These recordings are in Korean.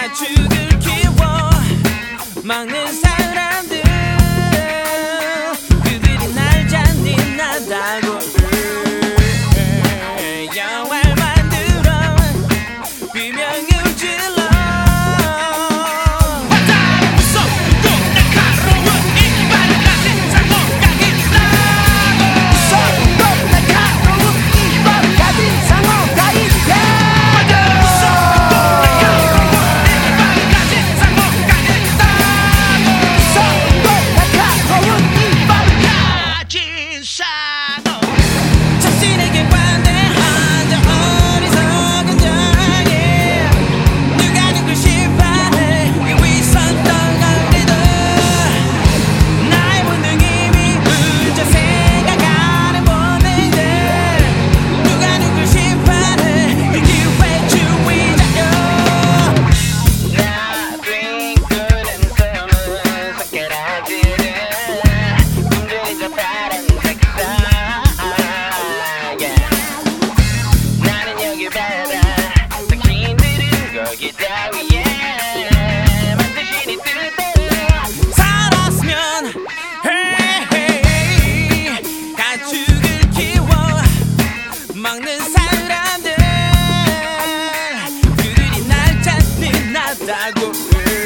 가축을 키워 막는 사람들, 그들이 날 잔인하다고 영화를 만들어 비명을 질러. 무섭고 날카로운 이빨을 가진 상어가 있다고. 무섭고 날카로운 이빨을 가진 상어가 있다. 자신에게 관대한 저 어리석은 자에 누가 누굴 심판해 이 위선 덩어리들. 나의 본능이 혼자 생각하는 본능들. 누가 누굴 심판해 이 기회주의자여. Nothing good and fearless 손가락질은 꿈들이자 파란색 나는 여기 바다 당신들은 거기 따위에 만드시니 뜻대로 살았으면 헤이 가축을 키워 막는 사람들, 그들이 날 잔인하다고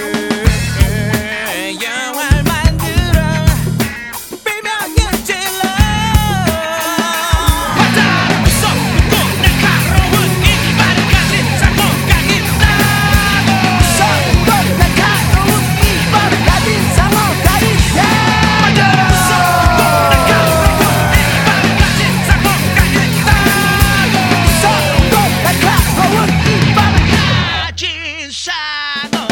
영화를 만들어 비명을 질러. 무섭고 날카로운 이빨을 가진 상어가 있다고. 무섭고 날카로운 이빨을 가진 상어가 있다. 무섭고 날카로운 이빨을 가진 상어가 있다고. 무섭고 날카로운 이빨을 가진 상어.